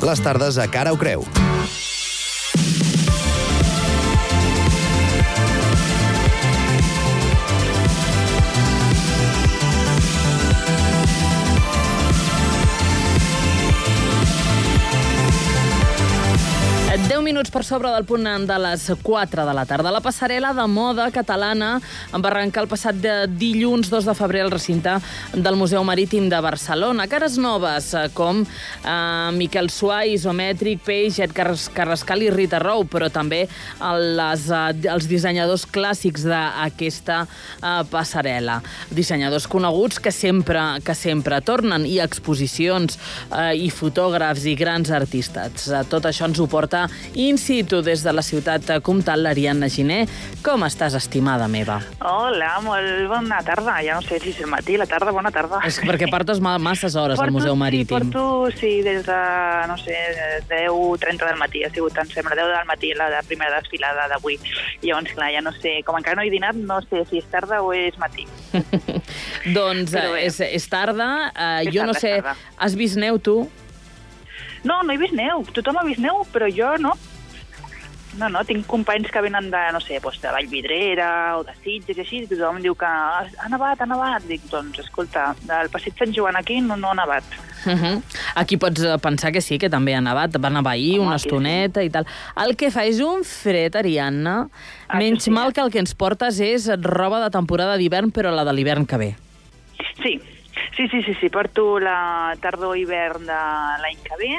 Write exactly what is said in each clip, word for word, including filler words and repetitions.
Les tardes a Cara o Creu. deu minuts per sobre del punt de les quatre de la tarda. La passarel·la de moda catalana va arrencar el passat de dilluns dos de febrer al recinte del Museu Marítim de Barcelona. Cares noves com eh, Miquel Suà, Isomètric, Peix, Ed Carrascal i Rita Rou, però també les, eh, els dissenyadors clàssics d'aquesta eh, passarel·la. Dissenyadors coneguts que sempre, que sempre tornen, i exposicions, eh, i fotògrafs i grans artistes. Tot això ens ho porta in situ des de la ciutat comtal, l'Ariadna Giner. Com estàs, estimada meva? Hola, molt bona tarda. Ja no sé si és el matí, la tarda, bona tarda. És perquè portes masses hores porto, al Museu Marítim. Sí, porto, sí, des de, no sé, deu trenta del matí. Ha sigut, em sembla, deu del matí la de primera desfilada d'avui. Llavors, clar, ja no sé, com encara no he dinat, no sé si és tarda o és matí. Doncs és, és tarda. Uh, és jo tarda, no sé, has vist neu, tu? No, no he vist neu. Tothom ha vist neu, però jo no. No, no, tinc companys que venen de, no sé, doncs de Vallvidrera o de Sitges i així, i tothom em diu que ha nevat, ha nevat. Dic, doncs, escolta, del passeig Sant Joan aquí no, no ha nevat. Uh -huh. Aquí pots pensar que sí, que també ha nevat. Va nevar ahir, Home, una estoneta sí. i tal. El que fa és un fred, Ariadna. Ah, Menys sí, mal eh? que el que ens portes és roba de temporada d'hivern, però la de l'hivern que ve. Sí. Sí, sí, sí, sí, porto la tardor-hivern de l'any que ve,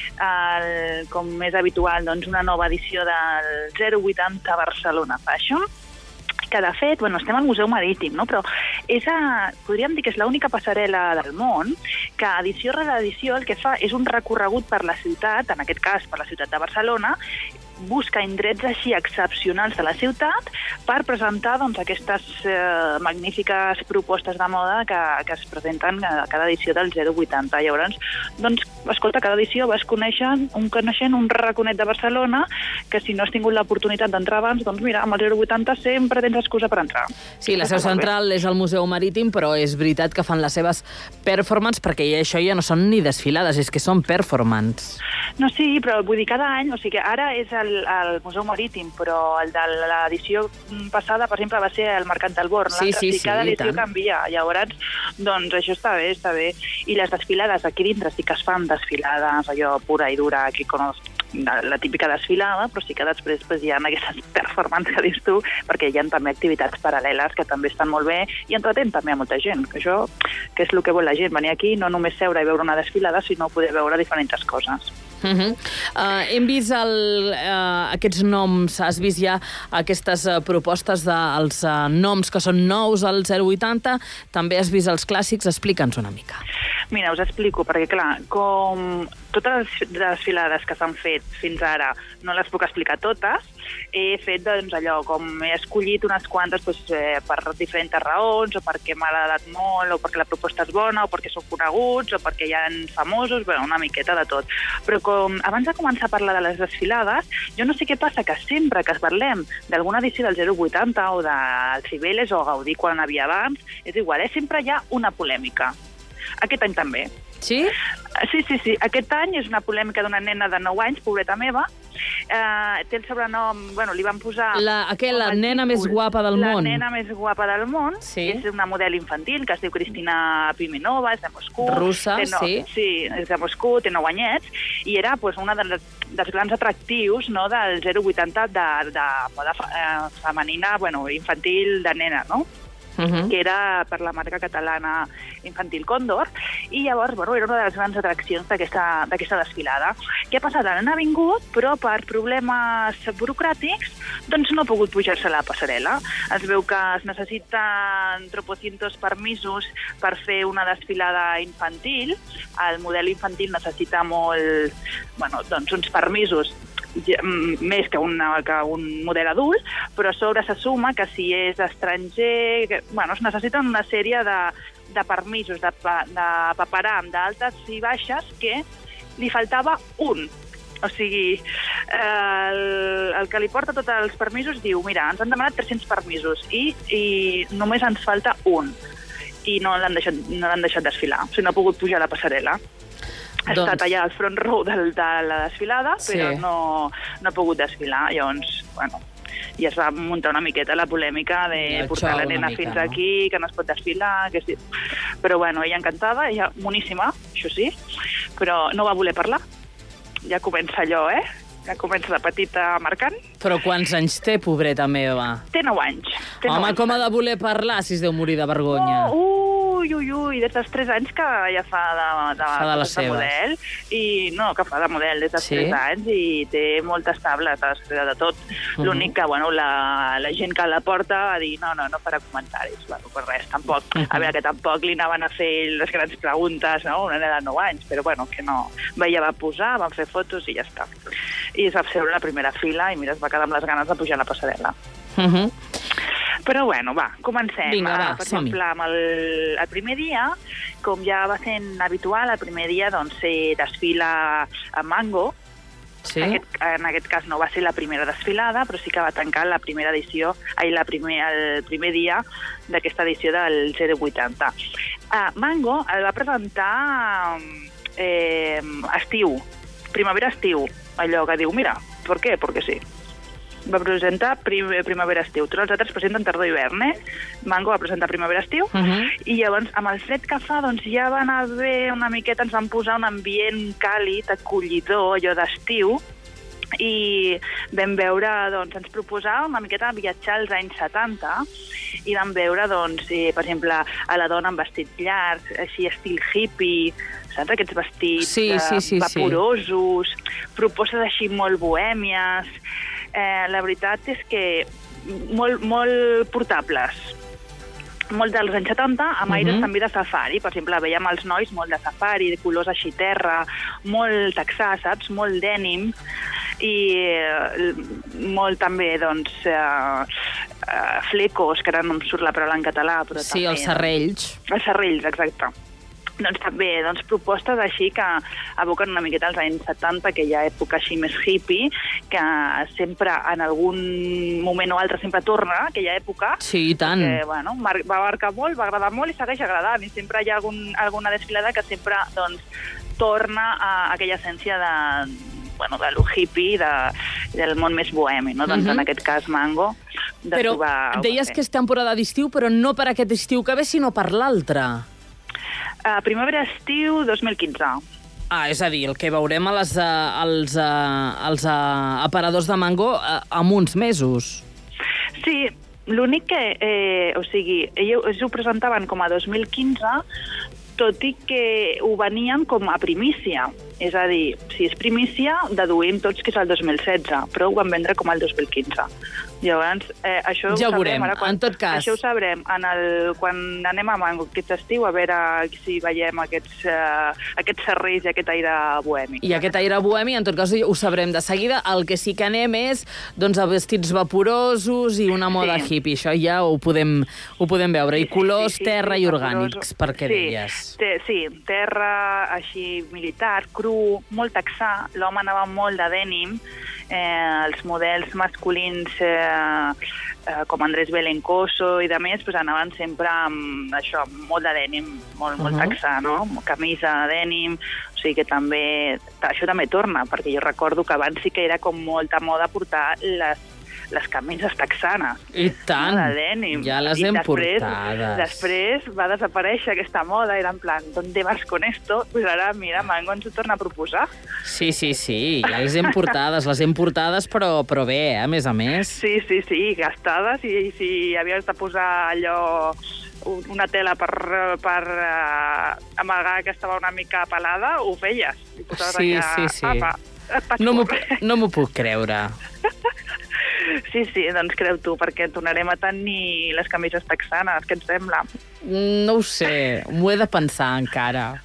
el, com és habitual, doncs una nova edició del zero vuitanta Barcelona Fashion, que de fet, bueno, estem al Museu Marítim, no? Però és a, podríem dir que és l'única passarel·la del món que edició rere edició el que fa és un recorregut per la ciutat, en aquest cas per la ciutat de Barcelona, busca indrets així excepcionals de la ciutat per presentar doncs, aquestes eh, magnífiques propostes de moda que, que es presenten a cada edició del zero vuitanta. Llavors, doncs, escolta, cada edició vas coneixent un, coneixent un raconet de Barcelona que si no has tingut l'oportunitat d'entrar abans, doncs mira, amb el zero vuitanta sempre tens excusa per entrar. Sí, la seu central és el Museu Marítim, però és veritat que fan les seves performances, perquè això ja no són ni desfilades, és que són performances. No, sí, però vull dir, cada any, o sigui que ara és el al Museu Marítim, però el de l'edició passada, per exemple, va ser el Mercat del Born. Sí, sí, sí, cada edició tant. canvia. Llavors, doncs això està bé, està bé. I les desfilades aquí dintre sí que es fan desfilades, allò pura i dura, aquí con la, la típica desfilada, però sí que després pues, hi ha aquestes performances que dius tu, perquè hi ha també activitats paral·leles que també estan molt bé i entretenen també a molta gent. Que això que és el que vol la gent, venir aquí, no només seure i veure una desfilada, sinó poder veure diferents coses. Uh -huh. uh, hem vist el, uh, aquests noms, has vist ja aquestes uh, propostes dels de, uh, noms que són nous al zero vuitanta, també has vist els clàssics, explica'ns una mica. Mira, us explico, perquè clar, com totes les desfilades que s'han fet fins ara, no les puc explicar totes, he fet doncs allò, com he escollit unes quantes doncs, eh, per diferents raons, o perquè m'ha agradat molt, o perquè la proposta és bona, o perquè són coneguts, o perquè hi ha famosos, bueno, una miqueta de tot. Però com abans de començar a parlar de les desfilades, jo no sé què passa, que sempre que es parlem d'alguna edició del zero vuitanta o del Cibeles o Gaudí quan havia abans, és igual, eh? Sempre hi ha una polèmica. Aquest any també. Sí? Sí, sí, sí. Aquest any és una polèmica d'una nena de nou anys, pobreta meva. Eh, té el sobrenom, bueno, li van posar... La, aquella, la nena títol, més guapa del la món. La nena més guapa del món. Sí. És una model infantil que es diu Cristina Pimenova, és de Moscou. Russa, no, sí. Sí, és de Moscou, té nou anyets, i era pues, una dels, dels grans atractius no, del zero vuitanta de, de moda eh, femenina, bueno, infantil de nena, no? Uh -huh. que era per la marca catalana Infantil Còndor, i llavors, bueno, era una de les grans atraccions d'aquesta desfilada. Què ha passat? La nena ha vingut, però per problemes burocràtics, doncs no ha pogut pujar-se a la passarel·la. Es veu que es necessiten tropocientos permisos per fer una desfilada infantil. El model infantil necessita molt, bueno, doncs uns permisos més que, una, que un model adult, però a sobre se suma que si és estranger, que, bueno, es necessiten una sèrie de, de permisos, de, de paperam d'altes i baixes, que li faltava un. O sigui, eh, el, el que li porta tots els permisos diu, mira, ens han demanat tres-cents permisos i, i només ens falta un. I no l'han deixat, no l'han deixat desfilar, o sigui, no ha pogut pujar a la passarel·la. Ha doncs... estat allà al front row de, de la desfilada, però sí. no, no ha pogut desfilar. Llavors, bueno, i es va muntar una miqueta la polèmica de ja, portar la nena mica, fins no? aquí, que no es pot desfilar, que sí. Però bueno, ella encantada, ella moníssima, això sí, però no va voler parlar. Ja comença allò, eh? Ja comença de petita marcant. Però quants anys té, pobreta meva? Té nou anys. Té Home, nou anys. Com ha de voler parlar si es deu morir de vergonya? Oh, ui, ui, ui, des dels tres anys que ja fa de, de, fa de, les de model. I no, que fa de model des dels sí? tres anys i té moltes tables de, de tot. Uh -huh. L'únic que, bueno, la, la gent que la porta va dir no, no, no farà comentaris. Bueno, per res, tampoc. Uh -huh. A veure, que tampoc li anaven a fer les grans preguntes, no? Una nena de nou anys, però bueno, que no. Ella va posar, van fer fotos i ja està. I es va seure a la primera fila i mira, es va quedar amb les ganes de pujar a la passarel·la. Uh -huh. Però bueno, va, comencem. Vinga, va, per exemple, amb el, el primer dia, com ja va sent habitual, el primer dia doncs, se desfila a Mango. Sí? Aquest, en aquest cas no va ser la primera desfilada, però sí que va tancar la primera edició, ai, la primer, el primer dia d'aquesta edició del zero vuitanta. Uh, Mango el va presentar eh, estiu, primavera-estiu, allò que diu, mira, per què? Perquè sí. Va presentar prim primavera-estiu. Tots els altres presenten tardor-hivern, eh? Mango va presentar primavera-estiu, uh -huh. i llavors, amb el fred que fa, doncs ja va anar bé una miqueta, ens van posar un ambient càlid, acollidor, allò d'estiu, i vam veure, doncs, ens proposava una miqueta viatjar als anys setanta, i vam veure, doncs, eh, per exemple, a la dona amb vestits llargs, així estil hippie, saps? Aquests vestits sí, sí, sí, eh, vaporosos, sí. propostes així molt bohèmies. Eh, la veritat és que molt, molt portables. Molt dels anys setanta, amb aires uh -huh. també de safari. Per exemple, veiem els nois molt de safari, de colors així terra, molt texà, saps? Molt dènim. I eh, molt també, doncs, eh, eh, flecos, que ara no em surt la paraula en català, però sí, també... Sí, els serrells. Els serrells, exacte. Doncs també, doncs, propostes així que evoquen una miqueta als anys setanta, aquella època així més hippie, que sempre, en algun moment o altre, sempre torna, aquella època. Sí, i tant. Que, bueno, va marcar molt, va agradar molt i segueix agradant. I sempre hi ha algun, alguna desfilada que sempre, doncs, torna a aquella essència de... bueno, de lo hippie, de, del món més bohemi, no? Doncs, uh -huh. en aquest cas, Mango. De però trobar, deies que és temporada d'estiu, però no per aquest estiu que ve, sinó per l'altre. Uh, primavera-estiu dos mil quinze. Ah, és a dir, el que veurem a les, uh, als, uh, als uh, aparadors de Mango uh, en uns mesos. Sí, l'únic que, eh, o sigui, ells ho presentaven com a dos mil quinze, tot i que ho venien com a primícia. És a dir, si és primícia, deduïm tots que és el dos mil setze, però ho van vendre com el dos mil quinze. Llavors, eh, això ho ja ho sabrem. veurem, Ara, quan, en tot cas. Això ho sabrem en el, quan anem a Mango aquest estiu, a veure si veiem aquests, eh, aquests serrells i aquest aire bohemi. I aquest aire bohemi, en tot cas, ho sabrem de seguida. El que sí que anem és doncs, a vestits vaporosos i una moda sí. hippie. Això ja ho podem, ho podem veure. I colors, sí, sí, sí, terra sí, i orgànics, perquè sí, deies. Te, sí, terra, així, militar, cru, molt texà. L'home anava molt de dènim. Eh, els models masculins eh, eh, com Andrés Belencoso i de més pues, anaven sempre amb això, molt de dènim, molt, molt uh -huh. texà, no? Camisa de dènim, o sigui que també, això també torna, perquè jo recordo que abans sí que era com molta moda portar les les camises texanes. I tant, no, de dènim. Ja les hem després, portades. Després va desaparèixer aquesta moda, era en plan, ¿dónde vas con esto? Pues ara, mira, Mango ens ho torna a proposar. Sí, sí, sí, ja les hem portades, les hem portades, però, però bé, eh, a més a més. Sí, sí, sí, gastades, i si havies de posar allò una tela per, per uh, amagar que estava una mica pelada, ho feies. Sí, allà, sí, sí. Apa, no m'ho puc creure. Sí, sí, doncs creu tu, perquè tornarem a tenir les camises texanes, què et sembla? No ho sé, m'ho he de pensar encara.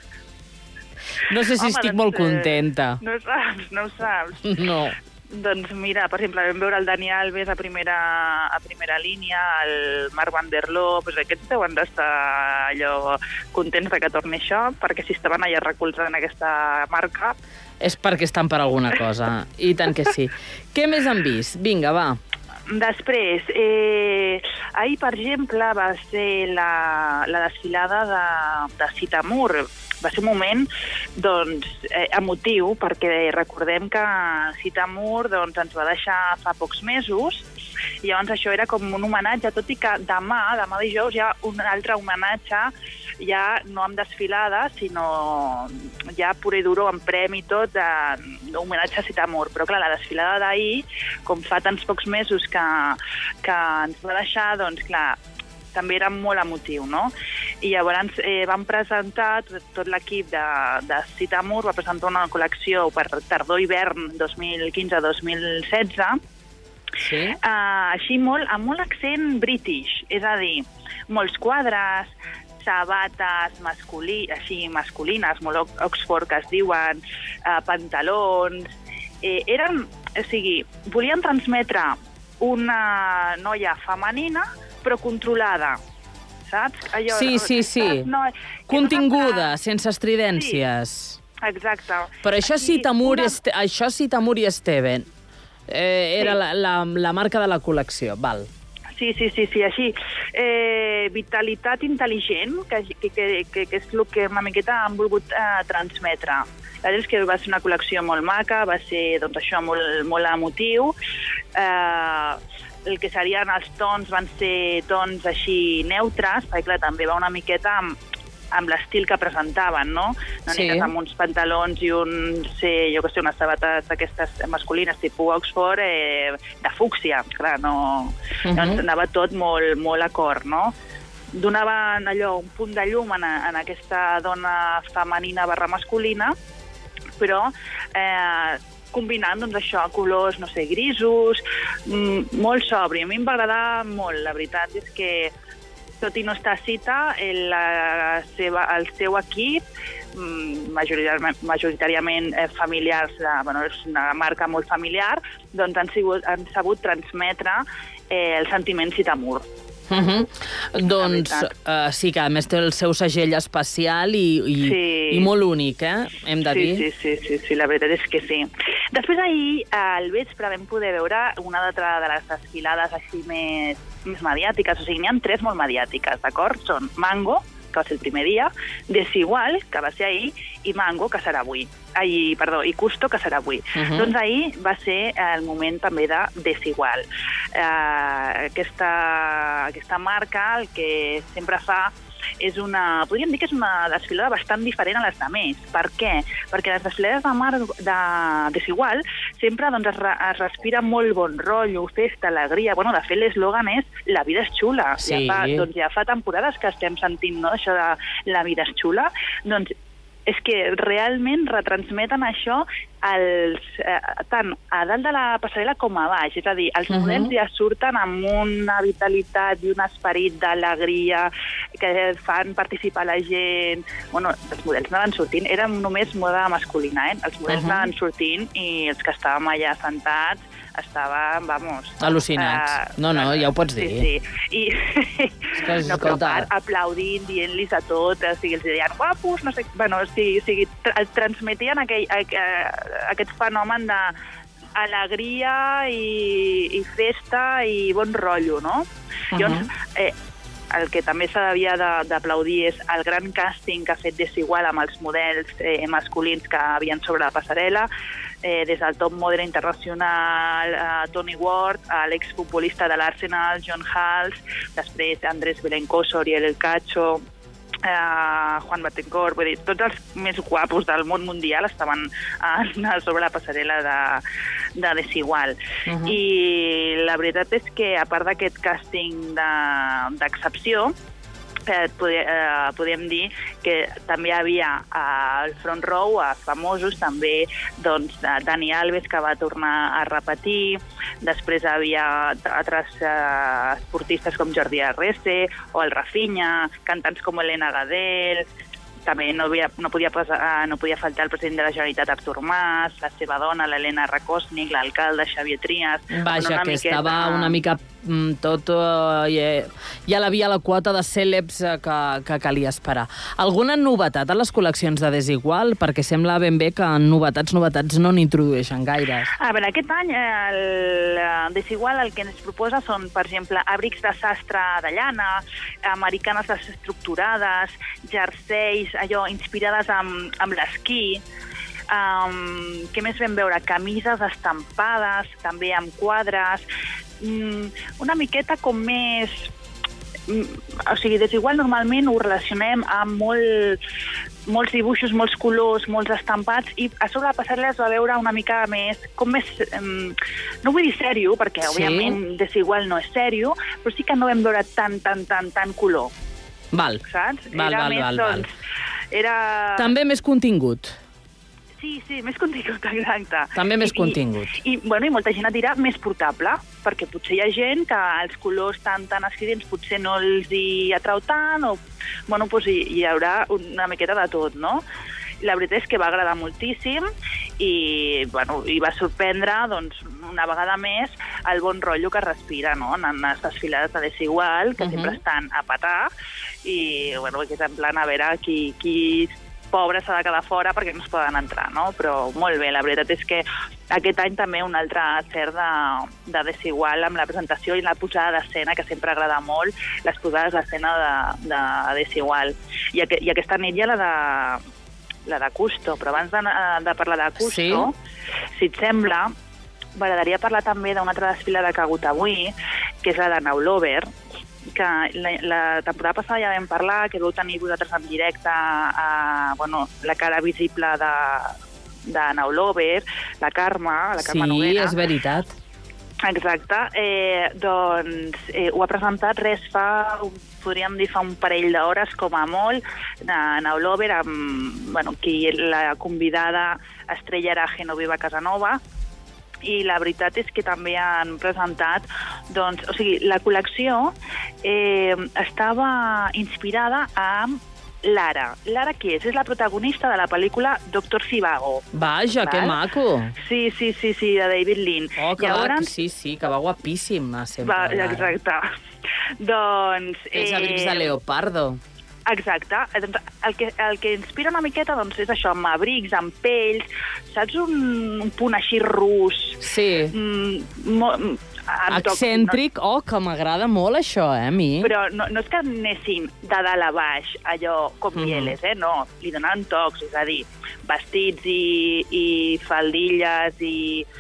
No sé si Home, estic doncs, molt contenta. No ho saps, no ho saps. No. Doncs mira, per exemple, vam veure el Dani Alves a primera, a primera línia, el Marc Van der Loo, doncs aquests deuen d'estar allò contents de que torni això, perquè si estaven allà recolzant aquesta marca... És perquè estan per alguna cosa, i tant que sí. Què més han vist? Vinga, va. Després, eh, ahir, per exemple, va ser la, la desfilada de, de Citamur. Va ser un moment doncs, eh, emotiu, perquè recordem que Citamur doncs, ens va deixar fa pocs mesos, i llavors això era com un homenatge, tot i que demà, demà dijous, hi ha un altre homenatge, ja no amb desfilada, sinó ja pur i duro, amb premi i tot, d'homenatge a Citamur. Però clar, la desfilada d'ahir, com fa tants pocs mesos que, que ens va deixar, doncs clar, també era molt emotiu, no? I llavors eh, vam presentar, tot, tot l'equip de, de Citamur va presentar una col·lecció per tardor-hivern dos mil quinze dos mil setze, sí? uh, així molt, amb molt accent british, és a dir, molts quadres, sabates masculí, així masculines, molt Oxford que es diuen, uh, pantalons... Eh, eren, o sigui, volien transmetre una noia femenina però controlada, saps? Allò, sí, sí, sí. No, continguda, que... sense estridències. Sí, exacte. Però això sí, Tamur, una... este... això sí, Tamur i Steven. Eh, era sí. la, la, la marca de la col·lecció, val. Sí, sí, sí, sí, així. Eh, vitalitat intel·ligent, que, que, que, que és el que una miqueta han volgut eh, transmetre. La veritat és que va ser una col·lecció molt maca, va ser, doncs, això, molt, molt emotiu. Eh, el que serien els tons van ser tons així neutres, perquè clar, també va una miqueta amb, amb l'estil que presentaven, no? No sí. Amb uns pantalons i un, sé, jo que sé, unes sabates d'aquestes masculines, tipus Oxford, eh, de fúcsia, clar, no... Uh-huh. Doncs anava tot molt, molt a cor, no? Donaven allò, un punt de llum en, en aquesta dona femenina barra masculina, però eh, combinant, doncs, això, colors, no sé, grisos, mm, molt sobri. A mi em va agradar molt, la veritat és que, tot i no estar Cita, el, la seva, el seu equip, mm, majoritàriament, majoritàriament eh, familiars, eh, bueno, és una marca molt familiar, doncs han, sigut, han sabut transmetre eh, el sentiment Citamur. Uh -huh. Doncs uh, sí que a més té el seu segell especial i, i, sí. i molt únic, eh? Hem de sí, dir. Sí, sí, sí, sí, la veritat és que sí. Després ahir, al vespre, vam poder veure una altra de les desfilades així més, més mediàtiques, o sigui, n'hi ha tres molt mediàtiques, d'acord? Són Mango, que va ser el primer dia, Desigual, que va ser ahir, i Mango, que serà avui. Ai, perdó, i Custo, que serà avui. Uh -huh. Doncs ahir va ser el moment també de Desigual. Uh, aquesta, aquesta marca el que sempre fa és una, podríem dir que és una desfilada bastant diferent a les demés. Per què? Perquè les desfilades de, mar, de Desigual sempre doncs, es, re, es respira molt bon rotllo, festa, alegria. Bueno, de fet, l'eslògan és La vida és xula. Sí. Ja fa, doncs, ja fa temporades que estem sentint, no?, això de La vida és xula. Doncs és que realment retransmeten això els, eh, tant a dalt de la passarel·la com a baix. És a dir, els models uh-huh. ja surten amb una vitalitat i un esperit d'alegria que fan participar la gent. Bueno, els models anaven sortint, eren només moda masculina, eh? Els models uh-huh. anaven sortint i els que estàvem allà sentats estaven, vamos... Al·lucinats. Uh, no, no, ja ho pots dir. Sí, sí. I, no, però part, aplaudint, dient-los a tot, o sigui, els deien guapos, no sé... Bueno, o sigui, o sigui tra transmetien aquell, aquell, aquest fenomen d'alegria i, i festa i bon rotllo, no? Uh-huh. Llavors, eh, el que també s'havia d'aplaudir és el gran càsting que ha fet Desigual amb els models eh, masculins que havien sobre la passarel·la, eh, des del top model internacional eh, Tony Ward, a l'exfutbolista de l'Arsenal, John Hals, després Andrés Belencos, Oriel El Cacho, eh, Juan Batencourt, vull dir, tots els més guapos del món mundial estaven eh, sobre la passarel·la de, de Desigual. Uh-huh. I la veritat és que, a part d'aquest càsting d'excepció, Eh, podem, eh, podem dir que també hi havia eh, al front row a famosos, també doncs, Dani Alves, que va tornar a repetir, després hi havia altres eh, esportistes com Jordi Arrese o el Rafinha, cantants com Elena Gadel, també no, havia, no, podia passar, no podia faltar el president de la Generalitat, Artur Mas, la seva dona, l'Helena Rakosnik, l'alcalde Xavier Trias... Vaja, una que miqueta... estava una mica tot eh, ja, ja l'havia la quota de cèlebs que, que calia esperar. Alguna novetat a les col·leccions de Desigual? Perquè sembla ben bé que novetats, novetats no n'introdueixen gaires. A veure, aquest any el Desigual el que ens proposa són, per exemple, abrics de sastre de llana, americanes desestructurades, jerseis, allò, inspirades amb, amb l'esquí. Um, què més vam veure? Camises estampades, també amb quadres, um, una miqueta com més... Um, o sigui, Desigual normalment ho relacionem amb molt, molts dibuixos, molts colors, molts estampats, i a sobre la passarel·la es va veure una mica més, com més... Um, no vull dir sèrio, perquè sí, òbviament Desigual no és sèrio, però sí que no vam veure tant, tant, tant, tant color. Val, saps? val, era val, més, val, doncs, val. Era... També més contingut. Sí, sí, més contingut, exacte. També més I, contingut. I, i, bueno, i molta gent et dirà més portable, perquè potser hi ha gent que els colors tan tan escridents potser no els hi atrau tant, o bueno, doncs hi, hi haurà una miqueta de tot, no? La veritat és que va agradar moltíssim i, bueno, i va sorprendre, doncs, una vegada més, el bon rotllo que respira, no?, en les desfilades de Desigual, que uh-huh. sempre estan a petar, i, bueno, que és en plan a veure qui... qui pobre s'ha de quedar fora perquè no es poden entrar, no? Però molt bé, la veritat és que aquest any també un altre cert de, de Desigual amb la presentació i la posada d'escena, que sempre agrada molt, les posades d'escena de, de Desigual. I, aqu I aquesta nit hi ha la de, la de Custo, però abans de, de parlar de Custo, sí? Si et sembla, m'agradaria parlar també d'una altra desfilada que ha hagut avui, que és la de Now Lover, que la, la temporada passada ja vam parlar, que vau tenir vosaltres en directe a, bueno, la cara visible de, de Now Lover, la Carme, la Carme sí, Noguera. Sí, és veritat. Exacte. Eh, doncs eh, ho ha presentat res fa, podríem dir, fa un parell d'hores com a molt, a Now Lover, amb, bueno, qui la convidada estrella era Genoveva Casanova, i la veritat és que també han presentat, doncs, o sigui, la col·lecció eh, estava inspirada amb Lara. Lara qui és? És la protagonista de la pel·lícula Doctor Zhivago. Vaja, val? Que maco! Sí, sí, sí, sí, de David Lean. Oh, que Llavors... va, sí, sí, que va guapíssima sempre. Va, exacte. Doncs... Els eh... abrics de leopardo. Exacte. El que, el que inspira una miqueta, doncs, és això, amb abrics, amb pells, saps, un, un punt així rus. Sí. Mm, mo, excèntric, no... oh, que m'agrada molt això, eh, a mi. Però no, no és que anéssim de dalt a baix, allò com mm. mieles, eh, no. Li donen tocs, és a dir, vestits i, i faldilles i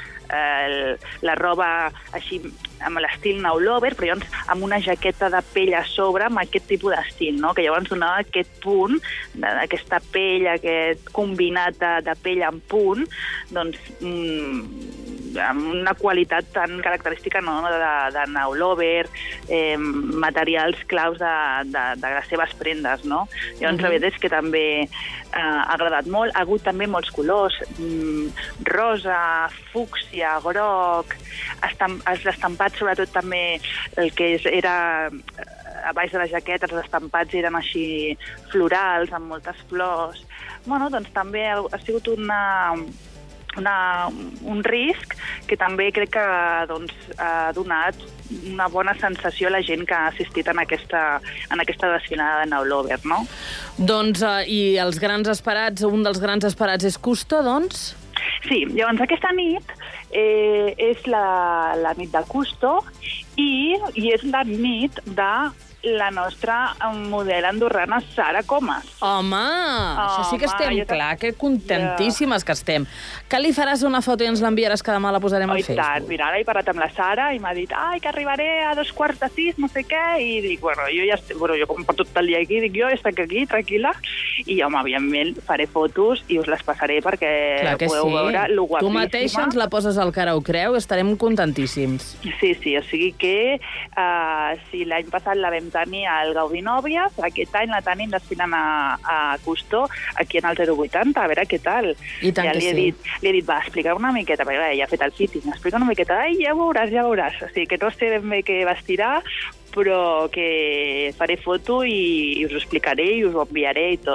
eh, la roba així amb l'estil Now Lover, però llavors amb una jaqueta de pell a sobre, amb aquest tipus d'estil, no? Que llavors donava aquest punt, aquesta pell, aquest combinat de, de pell en punt, doncs mm, amb una qualitat tan característica, no? de, de Now Lover, eh, materials claus de, de, de les seves prendes, no? Llavors, mm-hmm. la veritat és que també eh, ha agradat molt. Ha hagut també molts colors, mm, rosa, fúcsia, groc, estamp els estampats, sobretot també el que és, era a baix de la jaqueta, els estampats eren així florals, amb moltes flors. Bueno, doncs també ha, ha sigut una, una, un risc que també crec que doncs, ha donat una bona sensació a la gent que ha assistit en aquesta, en aquesta desfilada de Now Lover, no? Doncs, uh, i els grans esperats, un dels grans esperats és Custo, doncs? Sí, llavors aquesta nit eh, és la, la nit de Custo i, i és la nit de la nostra model andorrana Sara Comas. Home, Home això sí que estem, ja clar, que contentíssimes ja. que estem. Que li faràs una foto i ens l'enviaràs, que demà la posarem oh, al Facebook? Tant, mira, ara he parlat amb la Sara i m'ha dit ai, que arribaré a dos quarts de sis, no sé què, i dic, bueno, jo ja estic, bueno, jo com per tot el dia aquí, dic, jo estic aquí, tranquil·la, i home, evidentment, faré fotos i us les passaré perquè podeu sí. veure lo guapíssima. Tu mateixa ens la poses al cara ho creu, estarem contentíssims. Sí, sí, o sigui que uh, si l'any passat la vam tenir al Gaudí Nòvies, aquest any la tenim desfilant a, a Custo, aquí en el zero vuitanta, a veure què tal. I tant ja que li he sí. Dit, li he dit, va, explicar una miqueta, perquè ja ha fet el fitting, explica una miqueta, ai, ja veuràs, ja veuràs. O sigui, que no sé ben bé què vestirà, però que faré foto i, i us ho explicaré i us ho enviaré i tot.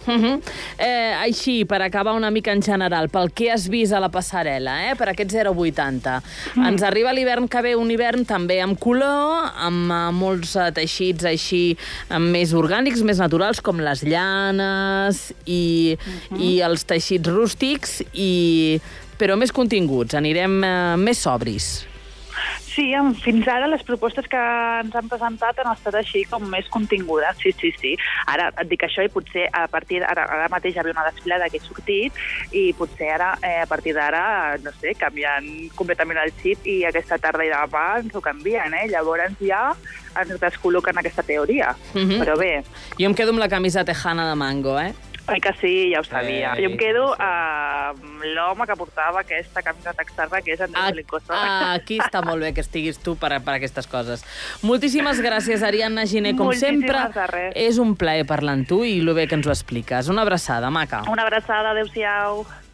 Uh -huh. eh, així, per acabar una mica en general, pel que has vist a la passarel·la, eh, per aquest zero coma vuitanta, mm. ens arriba l'hivern que ve, un hivern també amb color, amb uh, molts uh, teixits així uh, més orgànics, més naturals, com les llanes i, uh -huh. i els teixits rústics, i... però més continguts, anirem uh, més sobris. Sí, fins ara les propostes que ens han presentat han estat així com més contingudes, sí, sí, sí. Ara et dic això i potser a partir d'ara, ara mateix hi havia una desfilada que he sortit i potser ara, eh, a partir d'ara, no sé, canviant completament el xip i aquesta tarda i demà ens ho canvien, eh? Llavors ja ens descol·loquen aquesta teoria. Uh-huh. Però bé... Jo em quedo amb la camisa tejana de mango, eh? Ai que sí, ja ho sabia. Eh, jo em quedo amb uh, l'home que portava aquesta camisa texana, que és Andrés Belicoso. Ah, aquí està molt bé que estiguis tu per, per aquestes coses. Moltíssimes gràcies, Ariadna Giner. Com sempre, és un plaer parlar amb tu i el bé que ens ho expliques. Una abraçada, maca. Una abraçada, adéu-siau.